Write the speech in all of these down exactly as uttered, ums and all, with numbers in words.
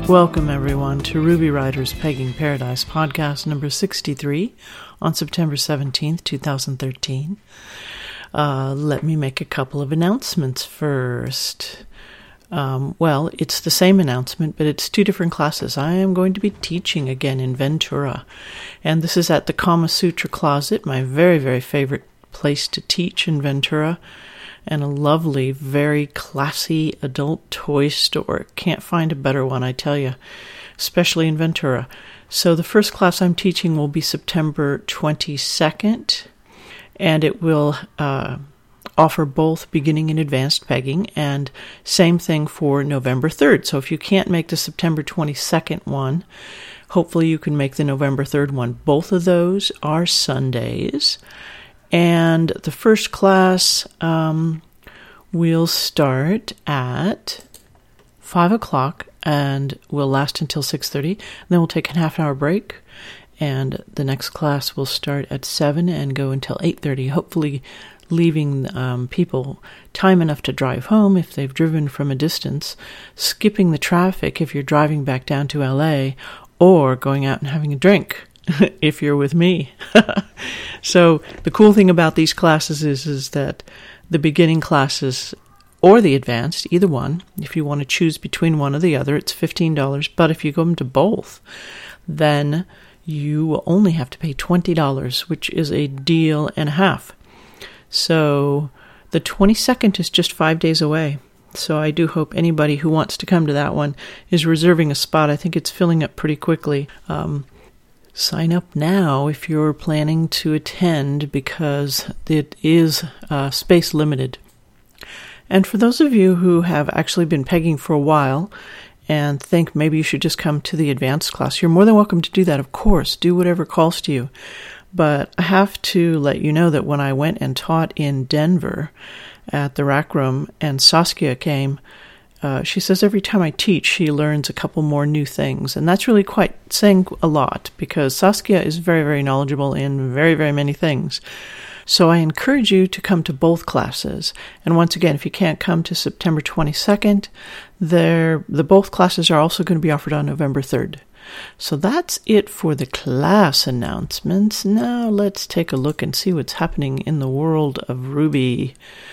Welcome, everyone, to Ruby Riders Pegging Paradise podcast number sixty-three on September seventeenth, twenty thirteen. Uh, let me make a couple of announcements first. Um, well, it's the same announcement, but it's two different classes. I am going to be teaching again in Ventura, and this is at the Kama Sutra Closet, my very, very favorite place to teach in Ventura, and a lovely, very classy adult toy store. Can't find a better one, I tell you, especially in Ventura. So the first class I'm teaching will be September twenty-second, and it will uh, offer both beginning and advanced pegging, and same thing for November third. So if you can't make the September twenty-second one, hopefully you can make the November third one. Both of those are Sundays. And the first class um, will start at five o'clock and will last until six thirty. And then we'll take a half an hour break. And the next class will start at seven and go until eight thirty, hopefully leaving um, people time enough to drive home if they've driven from a distance, skipping the traffic if you're driving back down to L A, or going out and having a drink if you're with me. So the cool thing about these classes is, is that the beginning classes or the advanced, either one, if you want to choose between one or the other, it's fifteen dollars. But if you go into both, then you will only have to pay twenty dollars, which is a deal and a half. So the twenty-second is just five days away. So I do hope anybody who wants to come to that one is reserving a spot. I think it's filling up pretty quickly. Um, Sign up now if you're planning to attend, because it is uh, space limited. And for those of you who have actually been pegging for a while and think maybe you should just come to the advanced class, you're more than welcome to do that, of course. Do whatever calls to you. But I have to let you know that when I went and taught in Denver at the Rack Room and Saskia came, Uh, she says every time I teach, she learns a couple more new things. And that's really quite saying a lot, because Saskia is very, very knowledgeable in very, very many things. So I encourage you to come to both classes. And once again, if you can't come to September twenty-second, the both classes are also going to be offered on November third. So that's it for the class announcements. Now let's take a look and see what's happening in the world of Ruby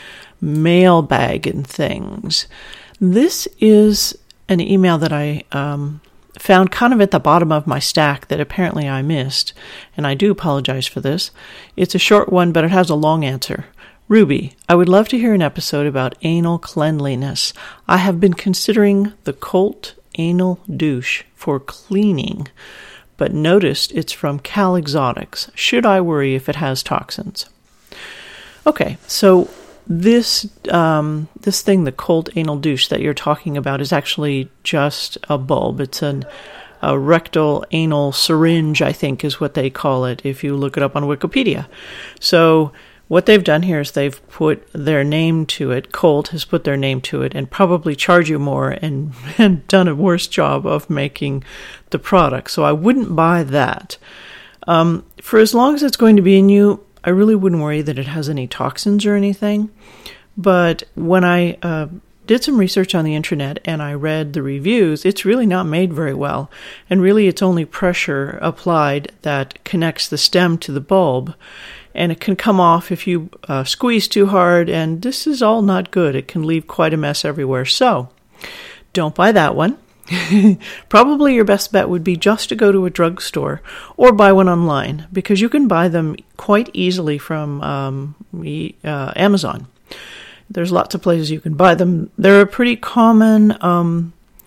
mailbag and things. This is an email that I um, found kind of at the bottom of my stack that apparently I missed, and I do apologize for this. It's a short one, but it has a long answer. Ruby, I would love to hear an episode about anal cleanliness. I have been considering the Colt Anal Douche for cleaning, but noticed it's from Cal Exotics. Should I worry if it has toxins? Okay, so This um, this thing, the Colt Anal Douche that you're talking about, is actually just a bulb. It's an, a rectal anal syringe, I think is what they call it, if you look it up on Wikipedia. So what they've done here is they've put their name to it. Colt has put their name to it and probably charge you more and, and done a worse job of making the product. So I wouldn't buy that. Um, for as long as it's going to be in you, I really wouldn't worry that it has any toxins or anything. But when I uh, did some research on the internet and I read the reviews, it's really not made very well. And really it's only pressure applied that connects the stem to the bulb. And it can come off if you uh, squeeze too hard, and this is all not good. It can leave quite a mess everywhere. So don't buy that one. Probably your best bet would be just to go to a drugstore or buy one online, because you can buy them quite easily from um, uh, Amazon. There's lots of places you can buy them. They're a pretty common um,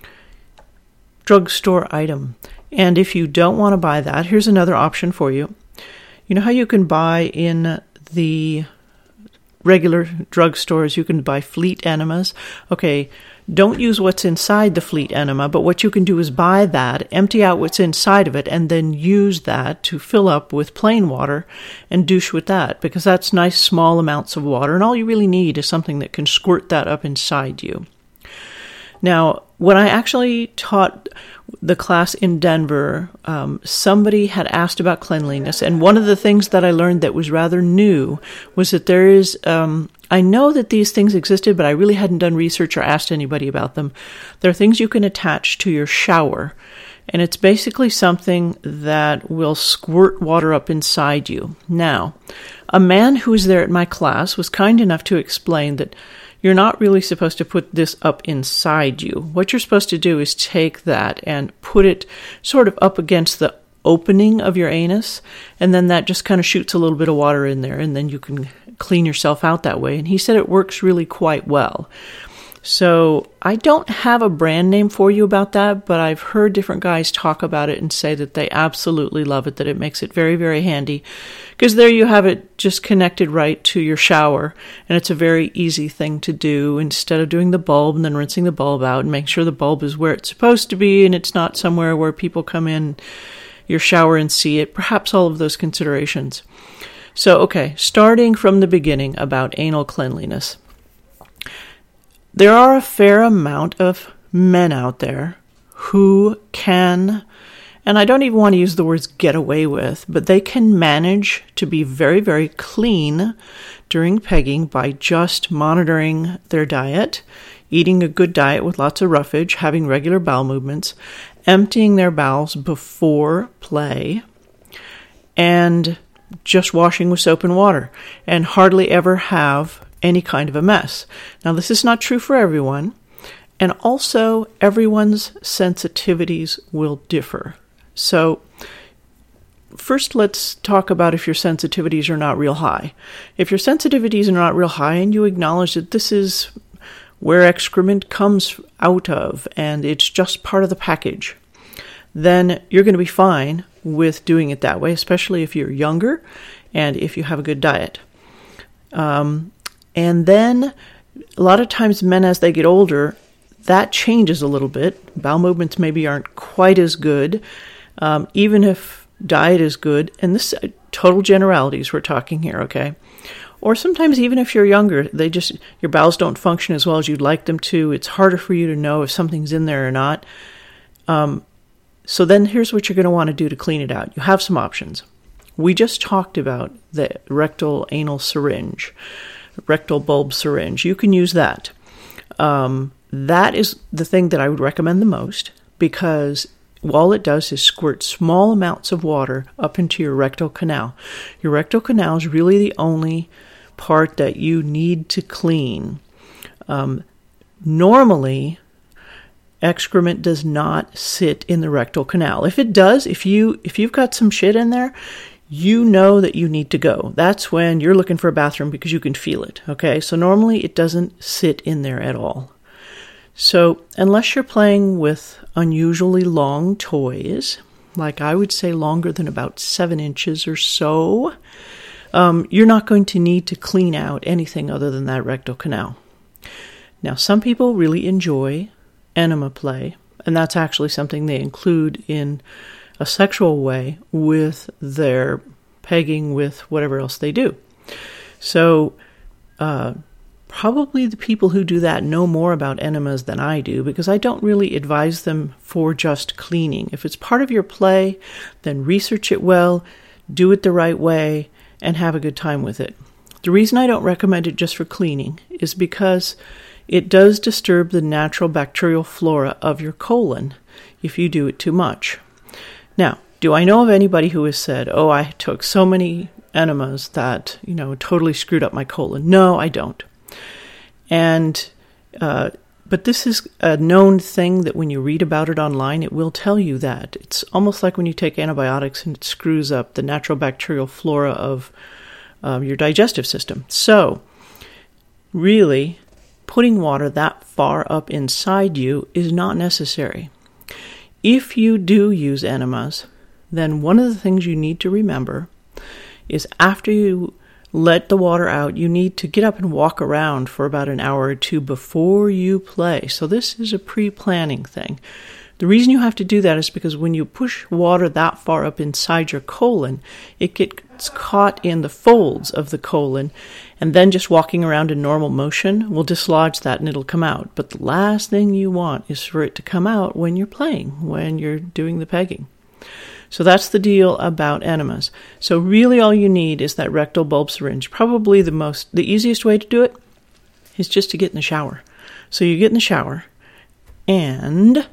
drugstore item. And if you don't want to buy that, here's another option for you. You know how you can buy in the regular drugstores, you can buy Fleet enemas? Okay, don't use what's inside the Fleet enema, but what you can do is buy that, empty out what's inside of it, and then use that to fill up with plain water and douche with that, because that's nice small amounts of water, and all you really need is something that can squirt that up inside you. Now, when I actually taught the class in Denver, um, somebody had asked about cleanliness, and one of the things that I learned that was rather new was that there is um, I know that these things existed, but I really hadn't done research or asked anybody about them. They're things you can attach to your shower, and it's basically something that will squirt water up inside you. Now, a man who was there at my class was kind enough to explain that you're not really supposed to put this up inside you. What you're supposed to do is take that and put it sort of up against the opening of your anus, and then that just kind of shoots a little bit of water in there, and then you can clean yourself out that way. And he said it works really quite well. So I don't have a brand name for you about that, but I've heard different guys talk about it and say that they absolutely love it, that it makes it very, very handy. Because there you have it just connected right to your shower, and it's a very easy thing to do instead of doing the bulb and then rinsing the bulb out and making sure the bulb is where it's supposed to be and it's not somewhere where people come in your shower and see it. Perhaps all of those considerations. So, okay, starting from the beginning about anal cleanliness. There are a fair amount of men out there who can, and I don't even want to use the words get away with, but they can manage to be very, very clean during pegging by just monitoring their diet, eating a good diet with lots of roughage, having regular bowel movements, emptying their bowels before play, and just washing with soap and water, and hardly ever have any kind of a mess. Now, this is not true for everyone, and also everyone's sensitivities will differ. So, first let's talk about if your sensitivities are not real high. If your sensitivities are not real high and you acknowledge that this is where excrement comes out of and it's just part of the package, then you're going to be fine with doing it that way, especially if you're younger and if you have a good diet. Um, and then a lot of times men, as they get older, that changes a little bit. Bowel movements maybe aren't quite as good, um, even if diet is good. And this uh, total generalities we're talking here, okay? Or sometimes even if you're younger, they just your bowels don't function as well as you'd like them to. It's harder for you to know if something's in there or not. Um, so then here's what you're going to want to do to clean it out. You have some options. We just talked about the rectal anal syringe, rectal bulb syringe. You can use that. Um, that is the thing that I would recommend the most, because all it does is squirt small amounts of water up into your rectal canal. Your rectal canal is really the only part that you need to clean. Um, normally, excrement does not sit in the rectal canal. If it does, if you if you've got some shit in there, you know that you need to go. That's when you're looking for a bathroom because you can feel it. Okay, so normally it doesn't sit in there at all. So unless you're playing with unusually long toys, like I would say longer than about seven inches or so, um, you're not going to need to clean out anything other than that rectal canal. Now, some people really enjoy enema play, and that's actually something they include in a sexual way with their pegging with whatever else they do. So, uh, probably the people who do that know more about enemas than I do, because I don't really advise them for just cleaning. If it's part of your play, then research it well, do it the right way, and have a good time with it. The reason I don't recommend it just for cleaning is because it does disturb the natural bacterial flora of your colon if you do it too much. Now, do I know of anybody who has said, oh, I took so many enemas that, you know, totally screwed up my colon? No, I don't. And, uh, but this is a known thing that when you read about it online, it will tell you that. It's almost like when you take antibiotics and it screws up the natural bacterial flora of uh, your digestive system. So, really, putting water that far up inside you is not necessary. If you do use enemas, then one of the things you need to remember is after you let the water out, you need to get up and walk around for about an hour or two before you play. So this is a pre-planning thing. The reason you have to do that is because when you push water that far up inside your colon, it gets caught in the folds of the colon, and then just walking around in normal motion will dislodge that and it'll come out. But the last thing you want is for it to come out when you're playing, when you're doing the pegging. So that's the deal about enemas. So really all you need is that rectal bulb syringe. Probably the most, the easiest way to do it is just to get in the shower. So you get in the shower and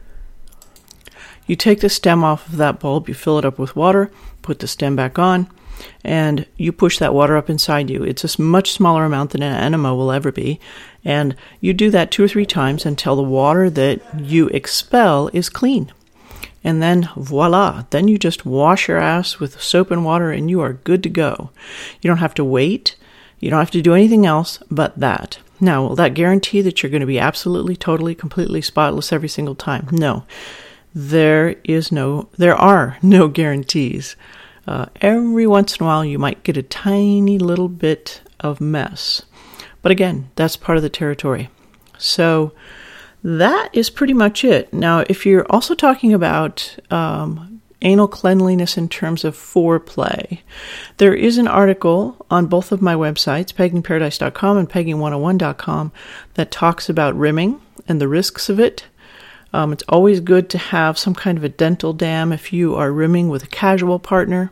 you take the stem off of that bulb, you fill it up with water, put the stem back on, and you push that water up inside you. It's a much smaller amount than an enema will ever be. And you do that two or three times until the water that you expel is clean. And then voila, then you just wash your ass with soap and water and you are good to go. You don't have to wait. You don't have to do anything else but that. Now, will that guarantee that you're going to be absolutely, totally, completely spotless every single time? No. There is no, there are no guarantees. Uh, every once in a while, you might get a tiny little bit of mess. But again, that's part of the territory. So that is pretty much it. Now, if you're also talking about um, anal cleanliness in terms of foreplay, there is an article on both of my websites, pegging paradise dot com and pegging one oh one dot com, that talks about rimming and the risks of it. Um, it's always good to have some kind of a dental dam if you are rimming with a casual partner.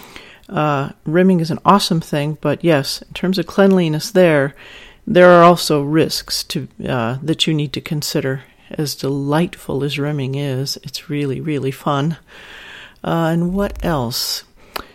Uh, rimming is an awesome thing, but yes, in terms of cleanliness there, there are also risks to uh, that you need to consider. As delightful as rimming is, it's really, really fun. Uh, and what else?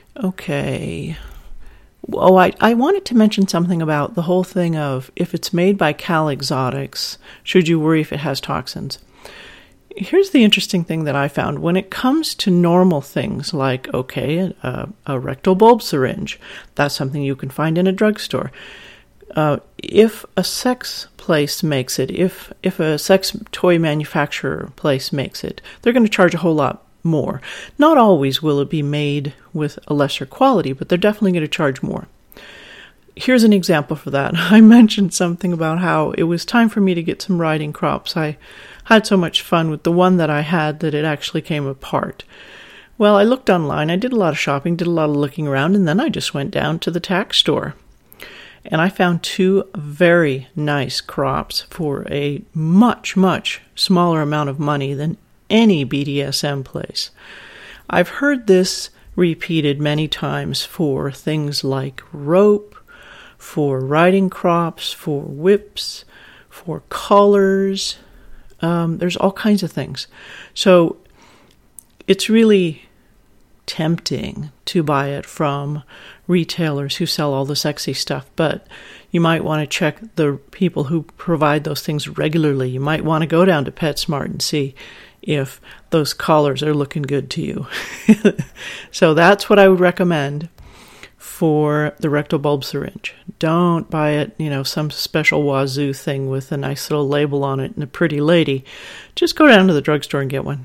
Okay. Oh, I, I wanted to mention something about the whole thing of if it's made by Cal Exotics, should you worry if it has toxins? Here's the interesting thing that I found. When it comes to normal things like, okay, a, a rectal bulb syringe, that's something you can find in a drugstore. Uh, if a sex place makes it, if if a sex toy manufacturer place makes it, they're going to charge a whole lot more. Not always will it be made with a lesser quality, but they're definitely going to charge more. Here's an example for that. I mentioned something about how it was time for me to get some riding crops. I had so much fun with the one that I had that it actually came apart. Well, I looked online, I did a lot of shopping, did a lot of looking around, and then I just went down to the tack store. And I found two very nice crops for a much, much smaller amount of money than any B D S M place. I've heard this repeated many times for things like rope, for riding crops, for whips, for collars. Um, there's all kinds of things. So it's really tempting to buy it from retailers who sell all the sexy stuff, but you might want to check the people who provide those things regularly. You might want to go down to PetSmart and see if those collars are looking good to you. So that's what I would recommend for the rectal bulb syringe. Don't buy it, you know, some special wazoo thing with a nice little label on it and a pretty lady. Just go down to the drugstore and get one.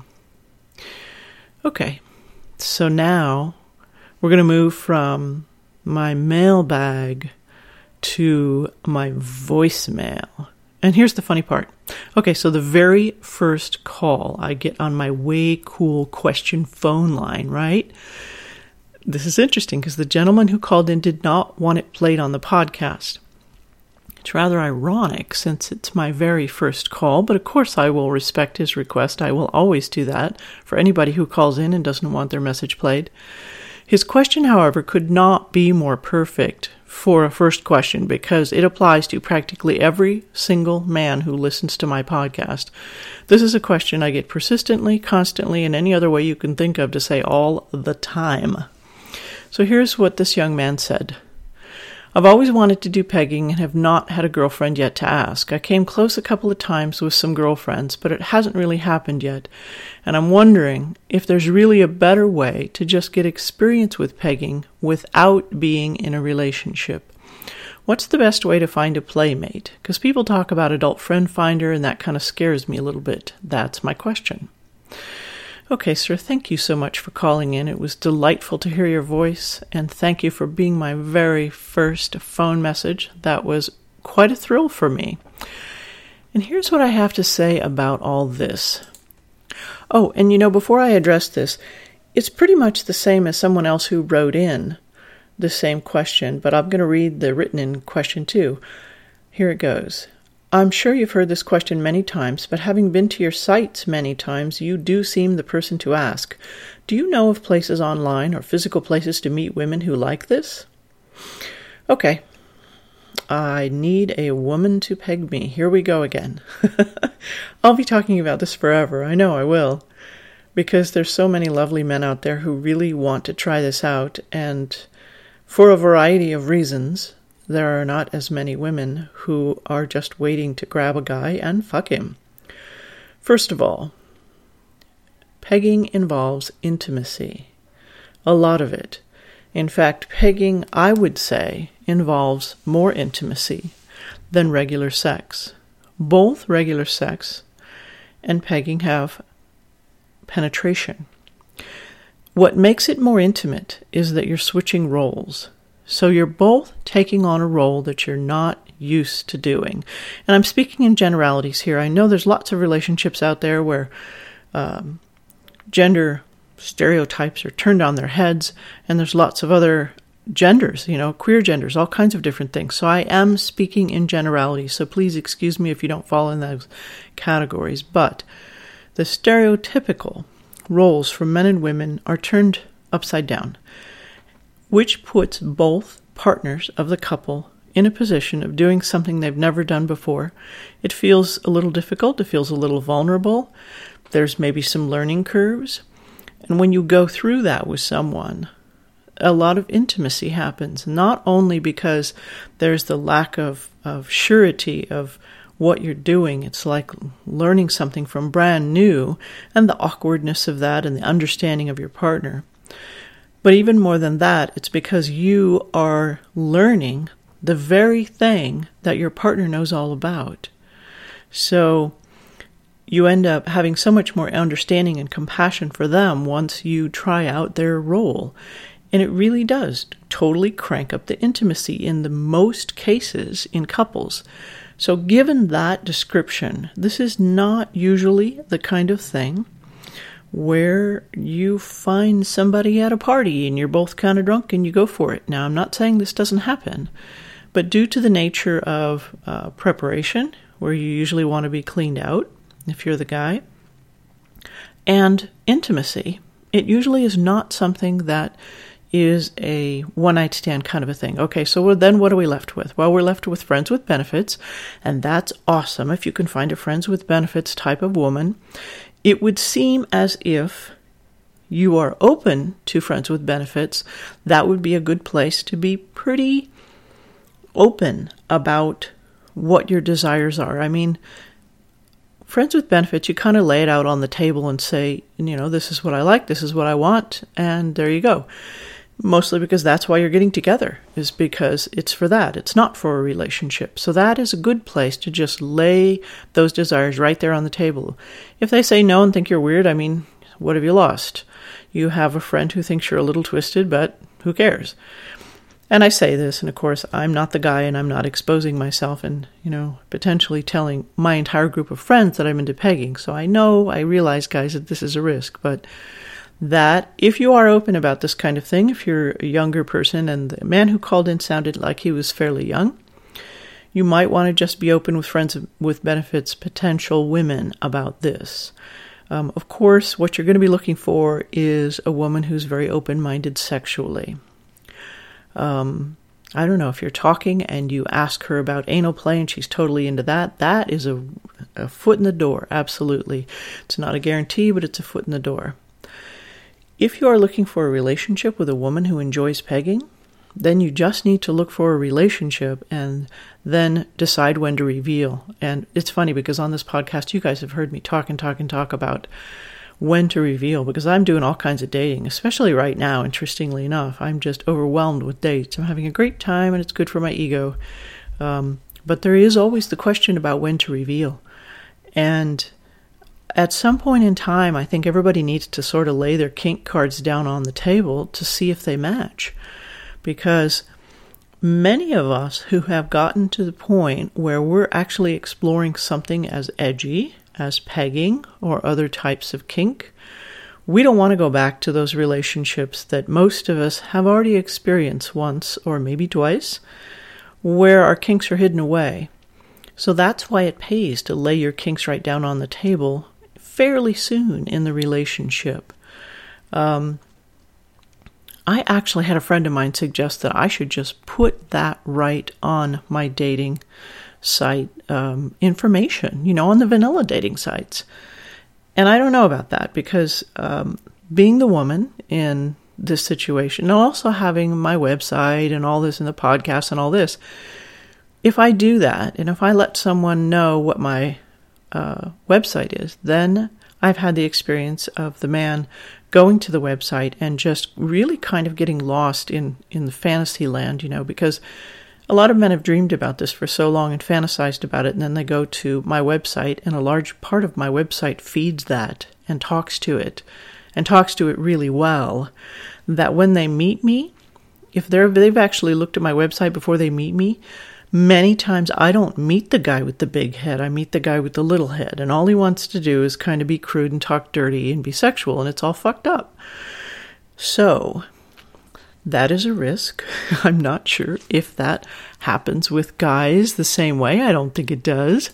Okay, so now we're going to move from my mailbag to my voicemail. And here's the funny part. Okay, so the very first call I get on my way cool question phone line, right? This is interesting because the gentleman who called in did not want it played on the podcast. It's rather ironic since it's my very first call, but of course I will respect his request. I will always do that for anybody who calls in and doesn't want their message played. His question, however, could not be more perfect for a first question because it applies to practically every single man who listens to my podcast. This is a question I get persistently, constantly, and any other way you can think of to say all the time. So here's what this young man said. I've always wanted to do pegging and have not had a girlfriend yet to ask. I came close a couple of times with some girlfriends, but it hasn't really happened yet. And I'm wondering if there's really a better way to just get experience with pegging without being in a relationship. What's the best way to find a playmate? Because people talk about adult friend finder and that kind of scares me a little bit. That's my question. Okay, sir, thank you so much for calling in. It was delightful to hear your voice, and thank you for being my very first phone message. That was quite a thrill for me. And here's what I have to say about all this. Oh, and you know, before I address this, it's pretty much the same as someone else who wrote in the same question, but I'm going to read the written in question too. Here it goes. I'm sure you've heard this question many times, but having been to your sites many times, you do seem the person to ask. Do you know of places online or physical places to meet women who like this? Okay. I need a woman to peg me. Here we go again. I'll be talking about this forever. I know I will. Because there's so many lovely men out there who really want to try this out, and for a variety of reasons, there are not as many women who are just waiting to grab a guy and fuck him. First of all, pegging involves intimacy. A lot of it. In fact, pegging, I would say, involves more intimacy than regular sex. Both regular sex and pegging have penetration. What makes it more intimate is that you're switching roles. So you're both taking on a role that you're not used to doing. And I'm speaking in generalities here. I know there's lots of relationships out there where um, gender stereotypes are turned on their heads, and there's lots of other genders, you know, queer genders, all kinds of different things. So I am speaking in generalities, so please excuse me if you don't fall in those categories. But the stereotypical roles for men and women are turned upside down, which puts both partners of the couple in a position of doing something they've never done before. It feels a little difficult. It feels a little vulnerable. There's maybe some learning curves. And when you go through that with someone, a lot of intimacy happens, not only because there's the lack of, of surety of what you're doing. It's like learning something from brand new, and the awkwardness of that and the understanding of your partner. But even more than that, it's because you are learning the very thing that your partner knows all about. So you end up having so much more understanding and compassion for them once you try out their role. And it really does totally crank up the intimacy in the most cases in couples. So given that description, this is not usually the kind of thing where you find somebody at a party and you're both kind of drunk and you go for it. Now, I'm not saying this doesn't happen, but due to the nature of uh, preparation, where you usually want to be cleaned out if you're the guy, and intimacy, it usually is not something that is a one-night stand kind of a thing. Okay, so then what are we left with? Well, we're left with friends with benefits, and that's awesome if you can find a friends with benefits type of woman. It would seem as if you are open to friends with benefits. That would be a good place to be pretty open about what your desires are. I mean, friends with benefits, you kind of lay it out on the table and say, you know, this is what I like, this is what I want, and there you go. Mostly because that's why you're getting together, is because it's for that. It's not for a relationship. So that is a good place to just lay those desires right there on the table. If they say no and think you're weird, I mean, what have you lost? You have a friend who thinks you're a little twisted, but who cares? And I say this, and of course, I'm not the guy, and I'm not exposing myself and, you know, potentially telling my entire group of friends that I'm into pegging. So I know, I realize, guys, that this is a risk, but that if you are open about this kind of thing, if you're a younger person, and the man who called in sounded like he was fairly young, you might want to just be open with friends with benefits, potential women about this. Um, of course, what you're going to be looking for is a woman who's very open-minded sexually. Um, I don't know, if you're talking and you ask her about anal play and she's totally into that, that is a, a foot in the door, absolutely. It's not a guarantee, but it's a foot in the door. If you are looking for a relationship with a woman who enjoys pegging, then you just need to look for a relationship and then decide when to reveal. And it's funny because on this podcast, you guys have heard me talk and talk and talk about when to reveal, because I'm doing all kinds of dating, especially right now, interestingly enough. I'm just overwhelmed with dates. I'm having a great time and it's good for my ego. Um, but there is always the question about when to reveal. And at some point in time, I think everybody needs to sort of lay their kink cards down on the table to see if they match. Because many of us who have gotten to the point where we're actually exploring something as edgy as pegging or other types of kink, we don't want to go back to those relationships that most of us have already experienced once or maybe twice, where our kinks are hidden away. So that's why it pays to lay your kinks right down on the table fairly soon in the relationship. Um, I actually had a friend of mine suggest that I should just put that right on my dating site um, information, you know, on the vanilla dating sites. And I don't know about that because um, being the woman in this situation, and also having my website and all this and the podcast and all this, if I do that and if I let someone know what my uh, website is, then I've had the experience of the man going to the website and just really kind of getting lost in, in the fantasy land, you know, because a lot of men have dreamed about this for so long and fantasized about it, and then they go to my website, and a large part of my website feeds that and talks to it, and talks to it really well, that when they meet me, if they're, they've actually looked at my website before they meet me, many times I don't meet the guy with the big head, I meet the guy with the little head, and all he wants to do is kind of be crude and talk dirty and be sexual, and it's all fucked up. So that is a risk. I'm not sure if that happens with guys the same way. I don't think it does.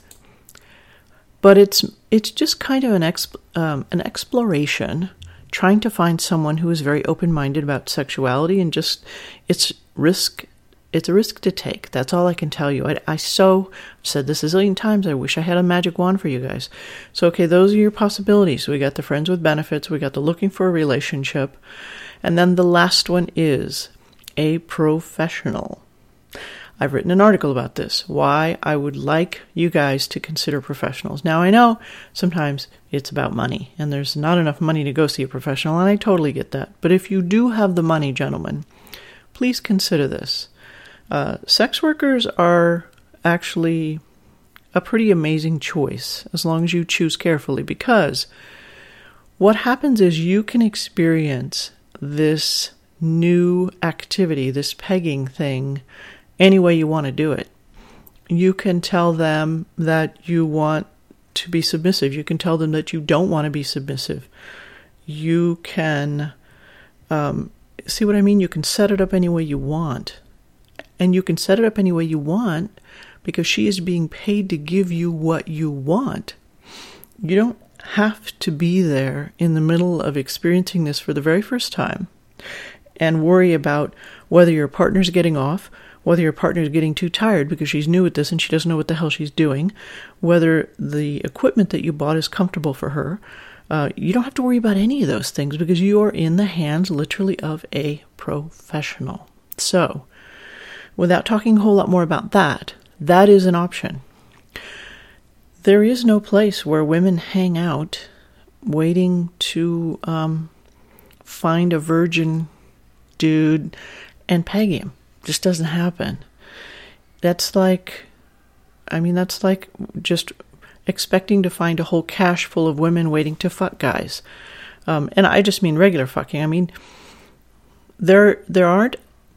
But it's it's just kind of an exp, um, an exploration, trying to find someone who is very open-minded about sexuality, and just it's risk. It's a risk to take. That's all I can tell you. I, I so I've said this a zillion times. I wish I had a magic wand for you guys. So okay, those are your possibilities. We got the friends with benefits. We got the looking for a relationship. And then the last one is a professional. I've written an article about this, why I would like you guys to consider professionals. Now, I know sometimes it's about money, and there's not enough money to go see a professional, and I totally get that. But if you do have the money, gentlemen, please consider this. Uh, sex workers are actually a pretty amazing choice, as long as you choose carefully, because what happens is you can experience this new activity, this pegging thing, any way you want to do it. You can tell them that you want to be submissive. You can tell them that you don't want to be submissive. You can, um, see what I mean? You can set it up any way you want. And you can set it up any way you want because she is being paid to give you what you want. You don't have to be there in the middle of experiencing this for the very first time and worry about whether your partner's getting off, whether your partner's getting too tired because she's new at this and she doesn't know what the hell she's doing, whether the equipment that you bought is comfortable for her. Uh, you don't have to worry about any of those things because you are in the hands literally of a professional. So, without talking a whole lot more about that, that is an option. There is no place where women hang out waiting to um, find a virgin dude and peg him. Just doesn't happen. That's like, I mean, that's like just expecting to find a whole cache full of women waiting to fuck guys. Um, and I just mean regular fucking. I mean, there there aren't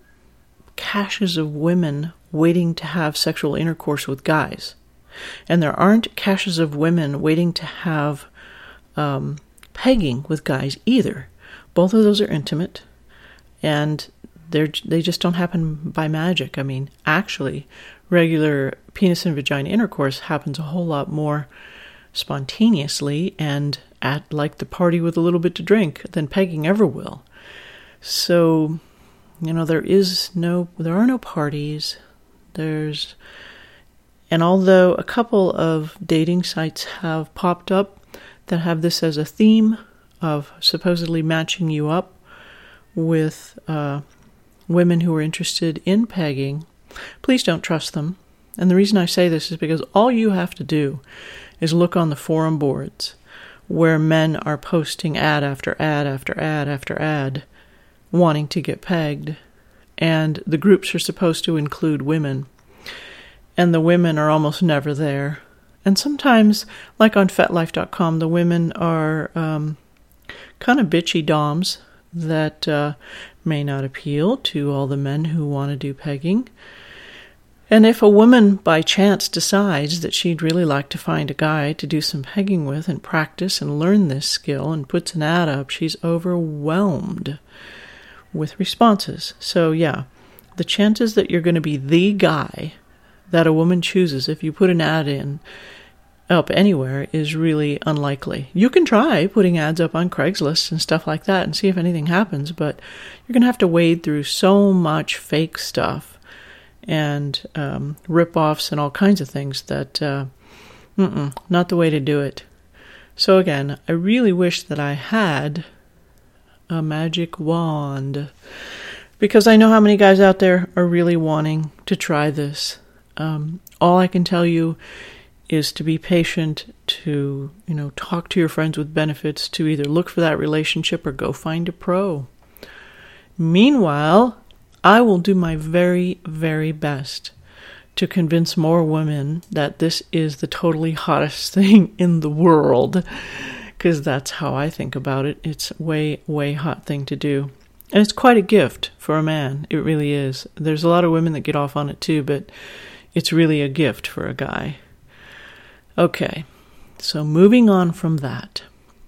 caches of women waiting to have sexual intercourse with guys. And there aren't caches of women waiting to have um, pegging with guys either. Both of those are intimate, and they're, they just don't happen by magic. I mean, actually, regular penis and vagina intercourse happens a whole lot more spontaneously and at like the party with a little bit to drink than pegging ever will. So, you know, there is no, there are no parties. There's, and although a couple of dating sites have popped up that have this as a theme of supposedly matching you up with uh, women who are interested in pegging, please don't trust them. And the reason I say this is because all you have to do is look on the forum boards where men are posting ad after ad after ad after ad wanting to get pegged. And the groups are supposed to include women. And the women are almost never there. And sometimes, like on FetLife dot com, the women are um, kind of bitchy doms that uh, may not appeal to all the men who want to do pegging. And if a woman by chance decides that she'd really like to find a guy to do some pegging with and practice and learn this skill and puts an ad up, she's overwhelmed with responses. So yeah, the chances that you're going to be the guy that a woman chooses if you put an ad in up anywhere is really unlikely. You can try putting ads up on Craigslist and stuff like that and see if anything happens, but you're going to have to wade through so much fake stuff and um, rip-offs and all kinds of things that, uh, mm-mm, not the way to do it. So again, I really wish that I had a magic wand, because I know how many guys out there are really wanting to try this. Um, all I can tell you is to be patient, to, you know, talk to your friends with benefits, to either look for that relationship or go find a pro. Meanwhile, I will do my very, very best to convince more women that this is the totally hottest thing in the world, because that's how I think about it. It's a way, way hot thing to do. And it's quite a gift for a man. It really is. There's a lot of women that get off on it too, but it's really a gift for a guy. Okay, so moving on from that.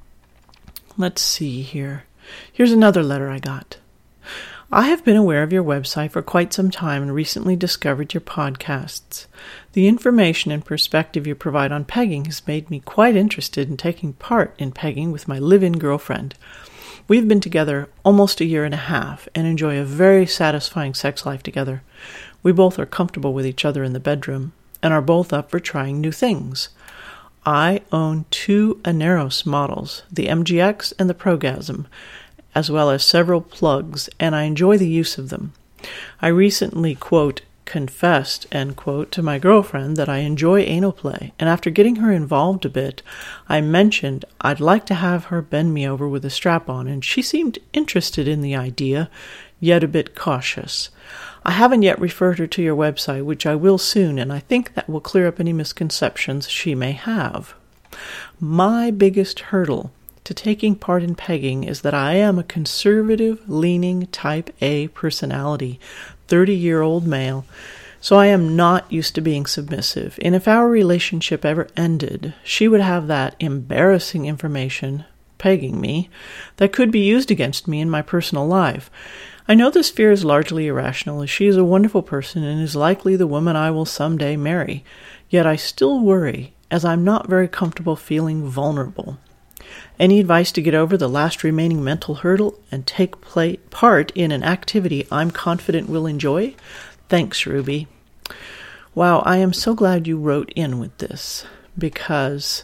Let's see here. Here's another letter I got. I have been aware of your website for quite some time and recently discovered your podcasts. The information and perspective you provide on pegging has made me quite interested in taking part in pegging with my live-in girlfriend. We've been together almost a year and a half and enjoy a very satisfying sex life together. We both are comfortable with each other in the bedroom and are both up for trying new things. I own two Aneros models, the M G X and the Progasm, as well as several plugs, and I enjoy the use of them. I recently, quote, confessed, end quote, to my girlfriend that I enjoy anal play, and after getting her involved a bit, I mentioned I'd like to have her bend me over with a strap on, and she seemed interested in the idea, yet a bit cautious. I haven't yet referred her to your website, which I will soon, and I think that will clear up any misconceptions she may have. My biggest hurdle to taking part in pegging is that I am a conservative-leaning type A personality, thirty-year-old male, so I am not used to being submissive, and if our relationship ever ended, she would have that embarrassing information, pegging me, that could be used against me in my personal life. I know this fear is largely irrational, as she is a wonderful person and is likely the woman I will someday marry, yet I still worry, as I'm not very comfortable feeling vulnerable. Any advice to get over the last remaining mental hurdle and take play, part in an activity I'm confident will enjoy? Thanks, Ruby. Wow, I am so glad you wrote in with this, because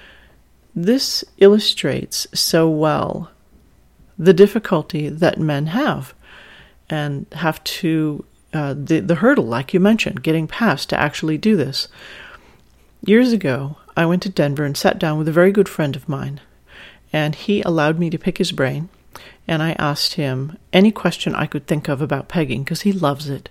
this illustrates so well the difficulty that men have and have to, uh, the, the hurdle, like you mentioned, getting past to actually do this. Years ago, I went to Denver and sat down with a very good friend of mine, and he allowed me to pick his brain, and I asked him any question I could think of about pegging, because he loves it.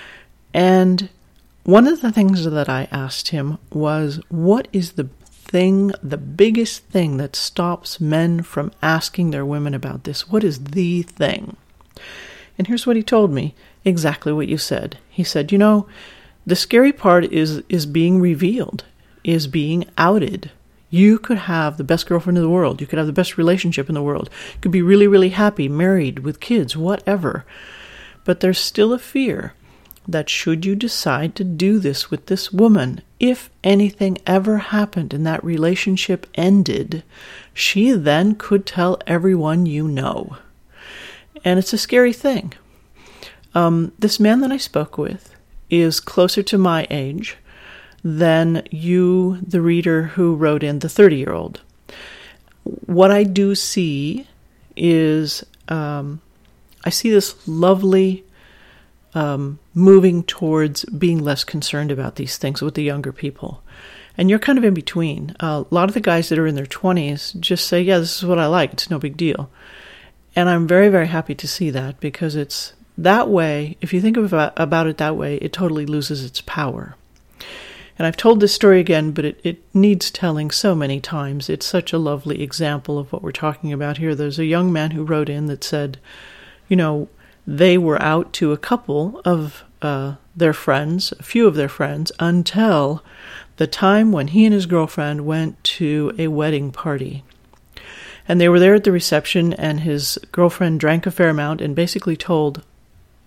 And one of the things that I asked him was, what is the thing, the biggest thing that stops men from asking their women about this? What is the thing? And here's what he told me, exactly what you said. He said, you know, the scary part is is being revealed, is being outed. You could have the best girlfriend in the world. You could have the best relationship in the world. You could be really, really happy, married, with kids, whatever. But there's still a fear that should you decide to do this with this woman, if anything ever happened and that relationship ended, she then could tell everyone you know. And it's a scary thing. Um, this man that I spoke with is closer to my age than you, the reader who wrote in, the thirty-year-old. What I do see is, um, I see this lovely um, moving towards being less concerned about these things with the younger people. And you're kind of in between. Uh, a lot of the guys that are in their twenties just say, yeah, this is what I like. It's no big deal. And I'm very, very happy to see that, because it's that way, if you think about, about it that way, it totally loses its power. And I've told this story again, but it, it needs telling so many times. It's such a lovely example of what we're talking about here. There's a young man who wrote in that said, you know, they were out to a couple of uh, their friends, a few of their friends, until the time when he and his girlfriend went to a wedding party. And they were there at the reception, and his girlfriend drank a fair amount and basically told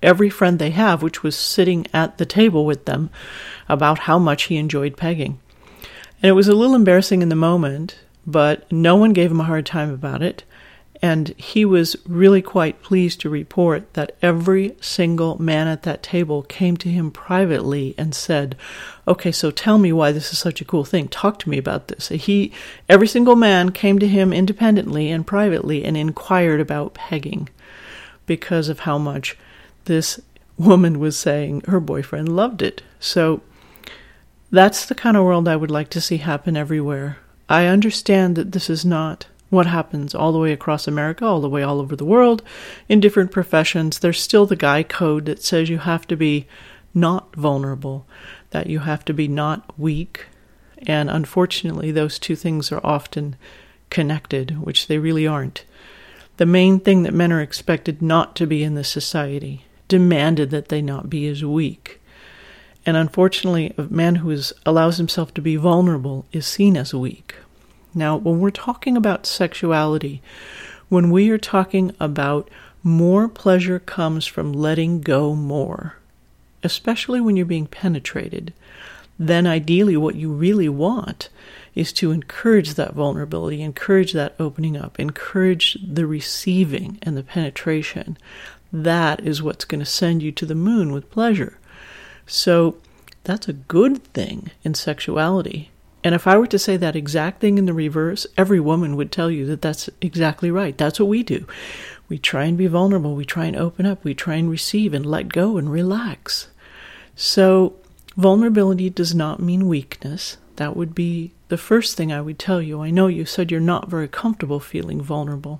every friend they have, which was sitting at the table with them, about how much he enjoyed pegging. And it was a little embarrassing in the moment, but no one gave him a hard time about it. And he was really quite pleased to report that every single man at that table came to him privately and said, okay, so tell me why this is such a cool thing. Talk to me about this. He, every single man came to him independently and privately and inquired about pegging because of how much this woman was saying her boyfriend loved it. So that's the kind of world I would like to see happen everywhere. I understand that this is not what happens all the way across America, all the way all over the world, in different professions. There's still the guy code that says you have to be not vulnerable, that you have to be not weak. And unfortunately, those two things are often connected, which they really aren't. The main thing that men are expected not to be in this society, demanded that they not be, is weak. And unfortunately, a man who is, allows himself to be vulnerable is seen as weak. Now, when we're talking about sexuality, when we are talking about more pleasure comes from letting go more, especially when you're being penetrated, then ideally what you really want is to encourage that vulnerability, encourage that opening up, encourage the receiving and the penetration. That is what's going to send you to the moon with pleasure. So that's a good thing in sexuality. And if I were to say that exact thing in the reverse, every woman would tell you that that's exactly right. That's what we do. We try and be vulnerable. We try and open up. We try and receive and let go and relax. So vulnerability does not mean weakness. That would be the first thing I would tell you. I know you said you're not very comfortable feeling vulnerable.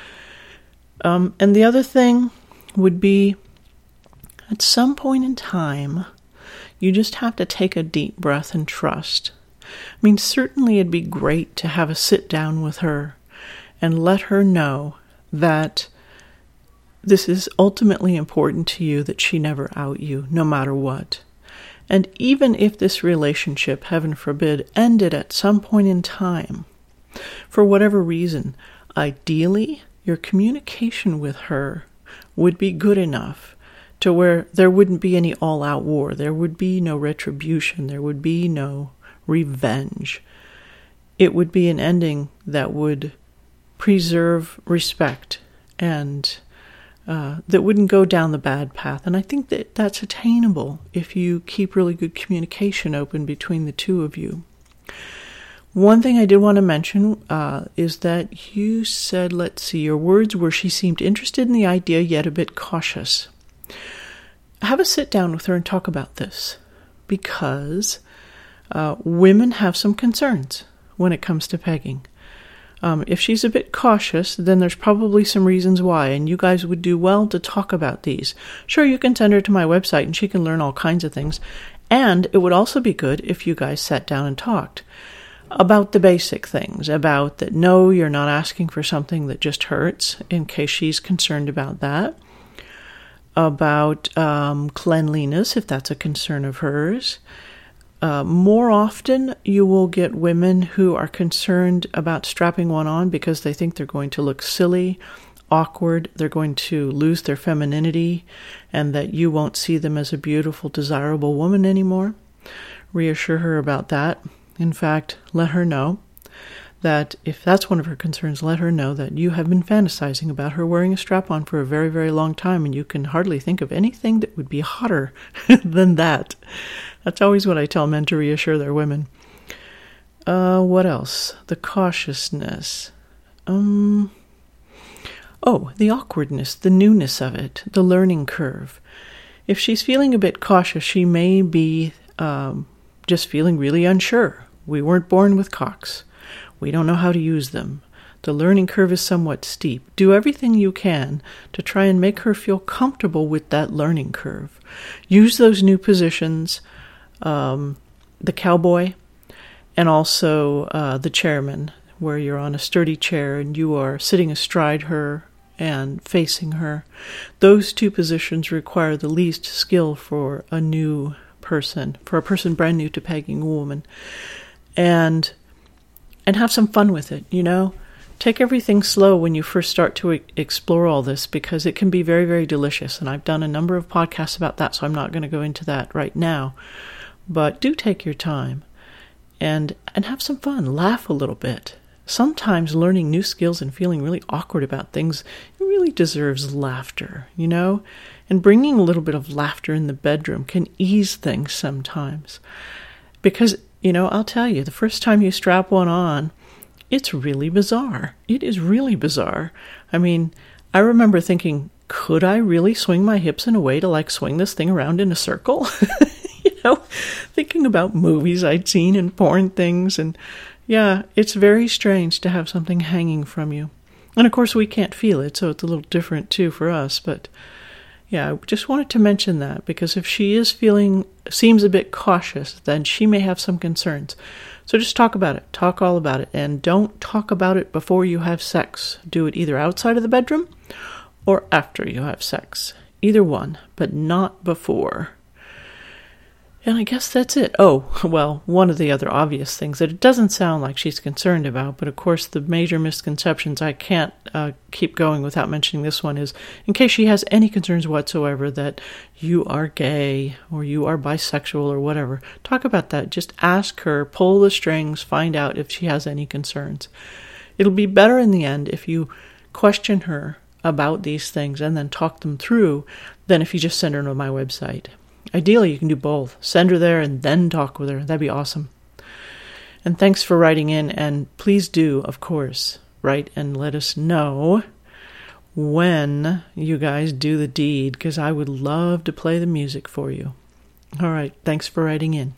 Um, and the other thing would be, at some point in time, you just have to take a deep breath and trust. I mean, certainly it'd be great to have a sit down with her and let her know that this is ultimately important to you, that she never out you, no matter what. And even if this relationship, heaven forbid, ended at some point in time, for whatever reason, ideally, your communication with her would be good enough to where there wouldn't be any all-out war. There would be no retribution. There would be no revenge. It would be an ending that would preserve respect and uh, that wouldn't go down the bad path. And I think that that's attainable if you keep really good communication open between the two of you. One thing I did want to mention uh, is that you said, let's see, your words were she seemed interested in the idea, yet a bit cautious. Have a sit down with her and talk about this, because uh, women have some concerns when it comes to pegging. Um, if she's a bit cautious, then there's probably some reasons why, and you guys would do well to talk about these. Sure, you can send her to my website and she can learn all kinds of things, and it would also be good if you guys sat down and talked about the basic things, about that no, you're not asking for something that just hurts, in case she's concerned about that, about um, cleanliness, if that's a concern of hers. Uh, more often, you will get women who are concerned about strapping one on because they think they're going to look silly, awkward, they're going to lose their femininity, and that you won't see them as a beautiful, desirable woman anymore. Reassure her about that. In fact, let her know that if that's one of her concerns, let her know that you have been fantasizing about her wearing a strap-on for a very, very long time, and you can hardly think of anything that would be hotter than that. That's always what I tell men to reassure their women. Uh, what else? The cautiousness. Um. Oh, the awkwardness, the newness of it, the learning curve. If she's feeling a bit cautious, she may be um, just feeling really unsure. We weren't born with cocks. We don't know how to use them. The learning curve is somewhat steep. Do everything you can to try and make her feel comfortable with that learning curve. Use those new positions, um, the cowboy, and also uh, the chairman, where you're on a sturdy chair and you are sitting astride her and facing her. Those two positions require the least skill for a new person, for a person brand new to pegging a woman. And and have some fun with it, you know? take everything slow when you first start to e- explore all this, because it can be very, very delicious. And I've done a number of podcasts about that, so I'm not going to go into that right now. But do take your time and and have some fun. Laugh a little bit. Sometimes learning new skills and feeling really awkward about things, it really deserves laughter, you know? And bringing a little bit of laughter in the bedroom can ease things sometimes. Because, you know, I'll tell you, the first time you strap one on, it's really bizarre. It is really bizarre. I mean, I remember thinking, could I really swing my hips in a way to like swing this thing around in a circle? You know, thinking about movies I'd seen and porn things. And yeah, it's very strange to have something hanging from you. And of course we can't feel it, so it's a little different too for us. But yeah, I just wanted to mention that, because if she is feeling, seems a bit cautious, then she may have some concerns. So just talk about it. Talk all about it. And don't talk about it before you have sex. Do it either outside of the bedroom or after you have sex. Either one, but not before. And I guess that's it. Oh, well, one of the other obvious things that it doesn't sound like she's concerned about, but of course the major misconceptions, I can't uh, keep going without mentioning this one, is in case she has any concerns whatsoever that you are gay or you are bisexual or whatever, talk about that. Just ask her, pull the strings, find out if she has any concerns. It'll be better in the end if you question her about these things and then talk them through than if you just send her to my website. Ideally, you can do both. Send her there and then talk with her. That'd be awesome. And thanks for writing in. And please do, of course, write and let us know when you guys do the deed, because I would love to play the music for you. All right. Thanks for writing in.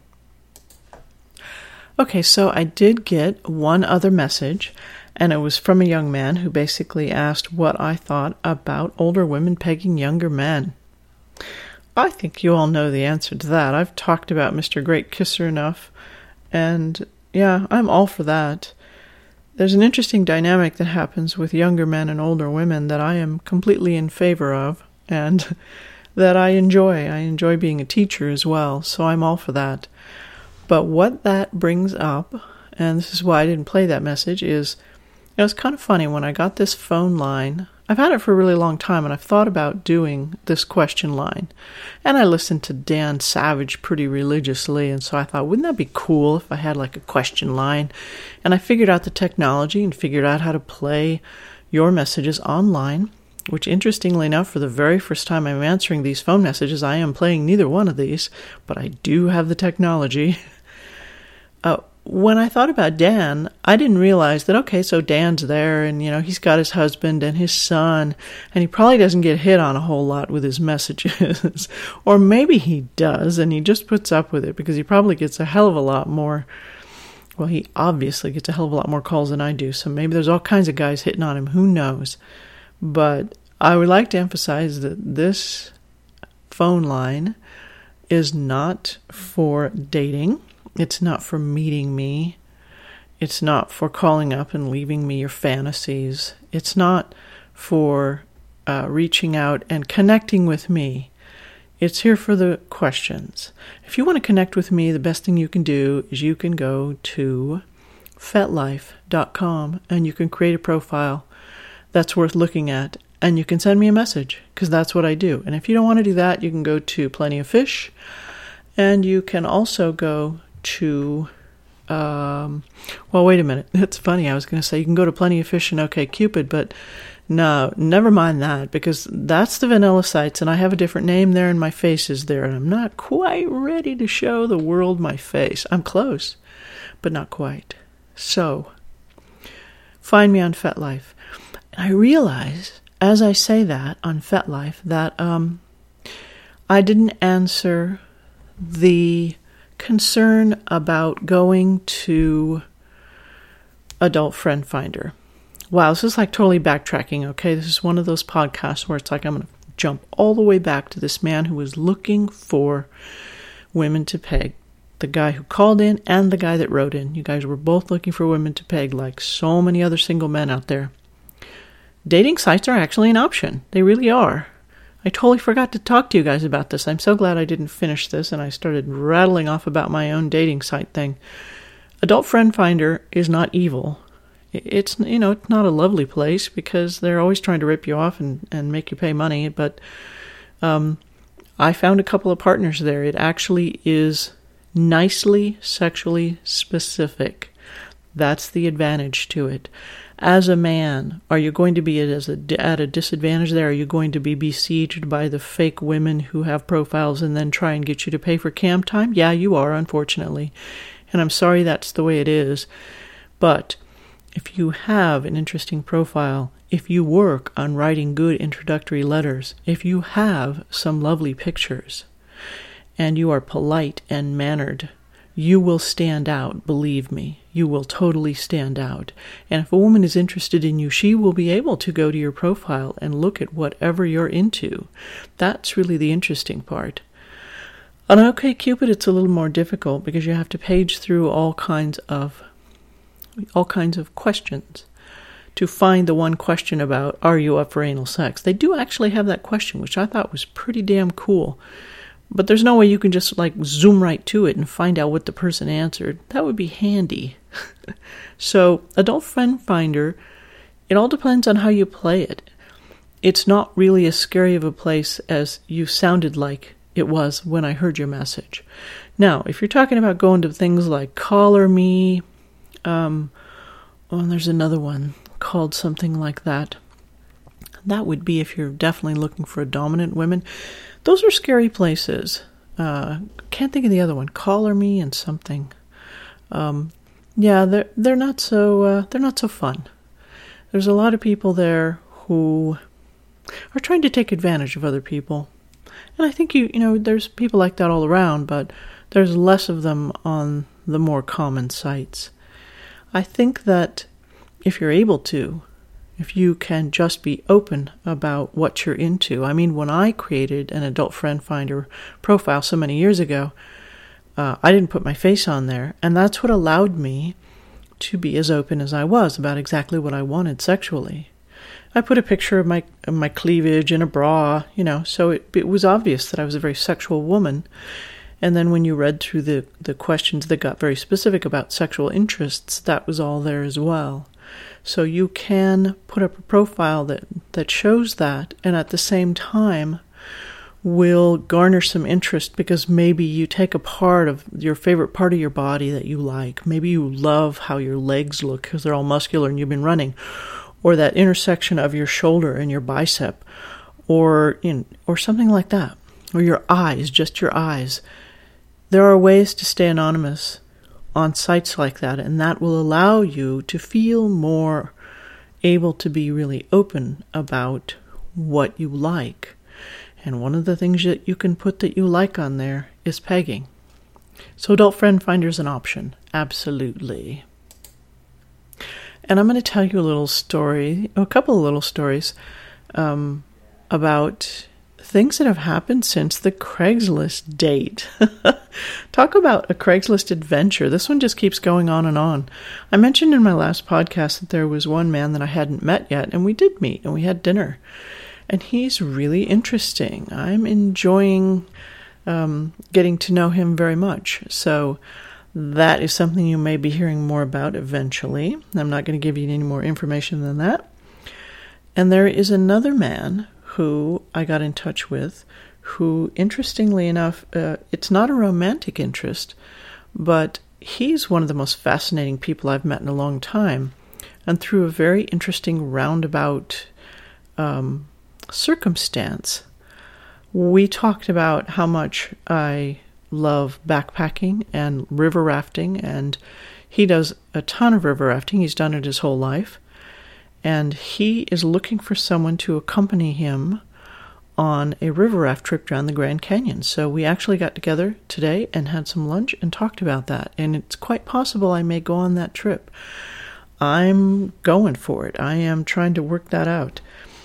Okay, so I did get one other message, and it was from a young man who basically asked what I thought about older women pegging younger men. I think you all know the answer to that. I've talked about Mister Great Kisser enough, and yeah, I'm all for that. There's an interesting dynamic that happens with younger men and older women that I am completely in favor of, and that I enjoy. I enjoy being a teacher as well, so I'm all for that. But what that brings up, and this is why I didn't play that message, is, you know, it's kind of funny when I got this phone line. I've had it for a really long time, and I've thought about doing this question line. And I listened to Dan Savage pretty religiously, and so I thought, wouldn't that be cool if I had like a question line? And I figured out the technology and figured out how to play your messages online, which interestingly enough, for the very first time I'm answering these phone messages, I am playing neither one of these, but I do have the technology. Uh, when I thought about Dan, I didn't realize that, okay, so Dan's there and, you know, he's got his husband and his son, and he probably doesn't get hit on a whole lot with his messages. Or maybe he does, and he just puts up with it because he probably gets a hell of a lot more. Well, he obviously gets a hell of a lot more calls than I do, so maybe there's all kinds of guys hitting on him. Who knows? But I would like to emphasize that this phone line is not for dating. It's not for meeting me. It's not for calling up and leaving me your fantasies. It's not for uh, reaching out and connecting with me. It's here for the questions. If you want to connect with me, the best thing you can do is you can go to fetlife dot com and you can create a profile that's worth looking at. And you can send me a message, because that's what I do. And if you don't want to do that, you can go to Plenty of Fish. And you can also go to, um, well, wait a minute. It's funny. I was going to say you can go to Plenty of Fish and OkCupid, but no, never mind that, because that's the vanilla sites, and I have a different name there, and my face is there, and I'm not quite ready to show the world my face. I'm close, but not quite. So, find me on FetLife. And I realize, as I say that on FetLife, that um, I didn't answer the concern about going to Adult Friend Finder. Wow, this is like totally backtracking, okay? This is one of those podcasts where it's like I'm going to jump all the way back to this man who was looking for women to peg. The guy who called in and the guy that wrote in. You guys were both looking for women to peg, like so many other single men out there. Dating sites are actually an option. They really are. I totally forgot to talk to you guys about this. I'm so glad I didn't finish this and I started rattling off about my own dating site thing. Adult Friend Finder is not evil. it's, you know, it's not a lovely place because they're always trying to rip you off and, and make you pay money. But um, I found a couple of partners there. It actually is nicely sexually specific. That's the advantage to it. As a man, are you going to be at a, at a disadvantage there? Are you going to be besieged by the fake women who have profiles and then try and get you to pay for cam time? Yeah, you are, unfortunately. And I'm sorry that's the way it is. But if you have an interesting profile, if you work on writing good introductory letters, if you have some lovely pictures, and you are polite and mannered, you will stand out, believe me. You will totally stand out. And if a woman is interested in you, she will be able to go to your profile and look at whatever you're into. That's really the interesting part. On OkCupid, it's a little more difficult because you have to page through all kinds of all kinds of questions to find the one question about, are you up for anal sex? They do actually have that question, which I thought was pretty damn cool. But there's no way you can just like zoom right to it and find out what the person answered. That would be handy. So, Adult Friend Finder, it all depends on how you play it. It's not really as scary of a place as you sounded like it was when I heard your message. Now, if you're talking about going to things like Collar Me, um, oh, and there's another one called something like that. That would be if you're definitely looking for a dominant woman. Those are scary places. Uh, can't think of the other one. Collar Me and something. Um, yeah, they're they're not so uh, they're not so fun. There's a lot of people there who are trying to take advantage of other people, and I think you you know there's people like that all around, but there's less of them on the more common sites. I think that if you're able to, if you can just be open about what you're into. I mean, when I created an Adult Friend Finder profile so many years ago, uh, I didn't put my face on there, and that's what allowed me to be as open as I was about exactly what I wanted sexually. I put a picture of my of my cleavage in a bra, you know, so it, it was obvious that I was a very sexual woman. And then when you read through the, the questions that got very specific about sexual interests, that was all there as well. So you can put up a profile that, that shows that, and at the same time will garner some interest because maybe you take a part of your favorite part of your body that you like. Maybe you love how your legs look because they're all muscular and you've been running, or that intersection of your shoulder and your bicep, or in, or something like that, or your eyes, just your eyes. There are ways to stay anonymous on sites like that, and that will allow you to feel more able to be really open about what you like. And one of the things that you can put that you like on there is pegging. So Adult Friend Finder is an option, absolutely. And I'm going to tell you a little story, a couple of little stories um, about things that have happened since the Craigslist date. Talk about a Craigslist adventure. This one just keeps going on and on. I mentioned in my last podcast that there was one man that I hadn't met yet, and we did meet, and we had dinner. And he's really interesting. I'm enjoying um, getting to know him very much. So that is something you may be hearing more about eventually. I'm not going to give you any more information than that. And there is another man who I got in touch with, who, interestingly enough, uh, it's not a romantic interest, but he's one of the most fascinating people I've met in a long time. And through a very interesting roundabout um, circumstance, we talked about how much I love backpacking and river rafting, and he does a ton of river rafting. He's done it his whole life. And he is looking for someone to accompany him on a river raft trip down the Grand Canyon. So we actually got together today and had some lunch and talked about that. And it's quite possible I may go on that trip. I'm going for it. I am trying to work that out.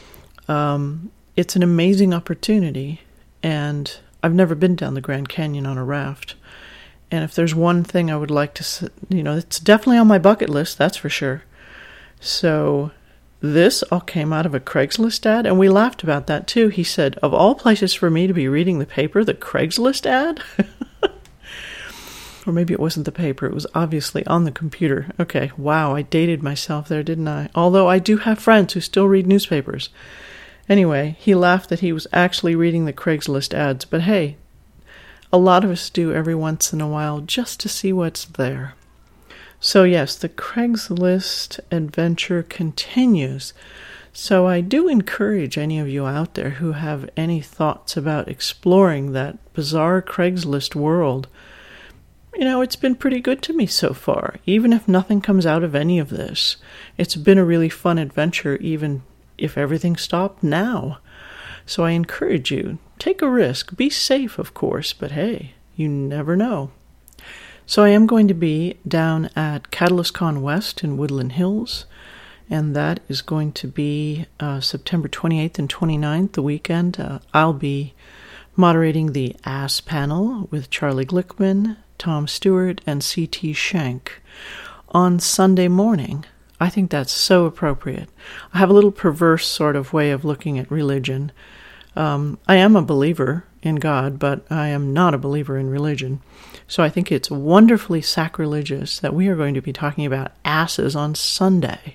Um, it's an amazing opportunity, and I've never been down the Grand Canyon on a raft. And if there's one thing I would like to, you know, it's definitely on my bucket list, that's for sure. So this all came out of a Craigslist ad, and we laughed about that too. He said, of all places for me to be reading the paper, the Craigslist ad? Or maybe it wasn't the paper. It was obviously on the computer. Okay, wow, I dated myself there, didn't I? Although I do have friends who still read newspapers. Anyway, he laughed that he was actually reading the Craigslist ads. But hey, a lot of us do every once in a while just to see what's there. So yes, the Craigslist adventure continues. So I do encourage any of you out there who have any thoughts about exploring that bizarre Craigslist world. You know, it's been pretty good to me so far, even if nothing comes out of any of this. It's been a really fun adventure, even if everything stopped now. So I encourage you, take a risk. Be safe, of course, but hey, you never know. So I am going to be down at CatalystCon West in Woodland Hills, and that is going to be uh, September twenty-eighth and twenty-ninth, the weekend. Uh, I'll be moderating the Ass panel with Charlie Glickman, Tom Stewart, and C T Schenck on Sunday morning. I think that's so appropriate. I have a little perverse sort of way of looking at religion. Um, I am a believer in God, but I am not a believer in religion. So I think it's wonderfully sacrilegious that we are going to be talking about asses on Sunday.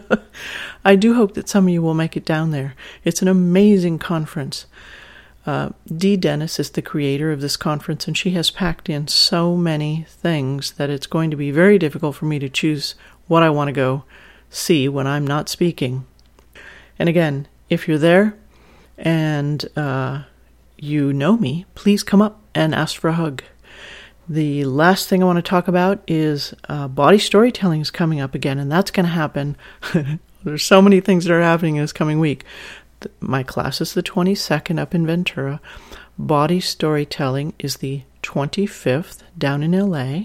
I do hope that some of you will make it down there. It's an amazing conference. Uh, Dee Dennis is the creator of this conference, and she has packed in so many things that it's going to be very difficult for me to choose what I want to go see when I'm not speaking. And again, if you're there and uh, you know me, please come up and ask for a hug. The last thing I want to talk about is uh, body storytelling is coming up again, and that's going to happen. There's so many things that are happening in this coming week. My class is the twenty-second up in Ventura. Body storytelling is the twenty-fifth down in L A.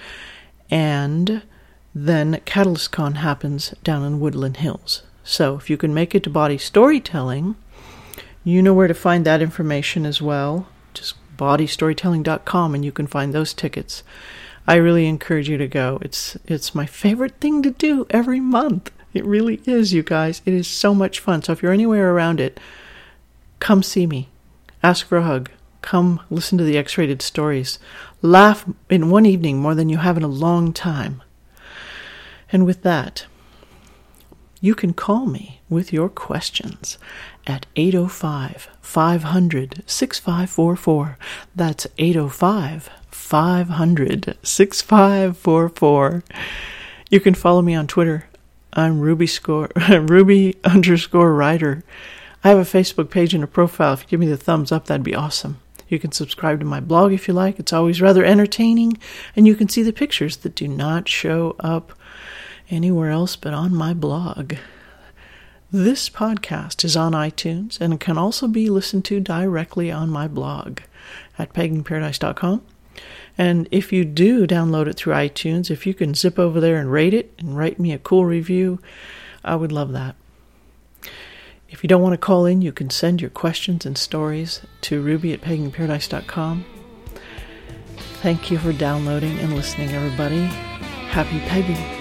And then CatalystCon happens down in Woodland Hills. So if you can make it to body storytelling, you know where to find that information as well. Just body storytelling dot com and you can find those tickets. I really encourage you to go. It's it's my favorite thing to do every month. It really is, you guys. It is so much fun. So if you're anywhere around it, come see me. Ask for a hug. Come listen to the X-rated stories. Laugh in one evening more than you have in a long time. And with that, you can call me with your questions at eight oh five, five hundred, six five four four. That's eight oh five, five hundred, six five four four. You can follow me on Twitter. I'm Ruby score Ruby underscore Ryder. I have a Facebook page and a profile. If you give me the thumbs up, that'd be awesome. You can subscribe to my blog if you like. It's always rather entertaining, and you can see the pictures that do not show up anywhere else but on my blog. This podcast is on iTunes and can also be listened to directly on my blog at pegging paradise dot com. And if you do download it through iTunes, if you can zip over there and rate it and write me a cool review, I would love that. If you don't want to call in, you can send your questions and stories to ruby at pegging paradise dot com. Thank you for downloading and listening, everybody. Happy pegging.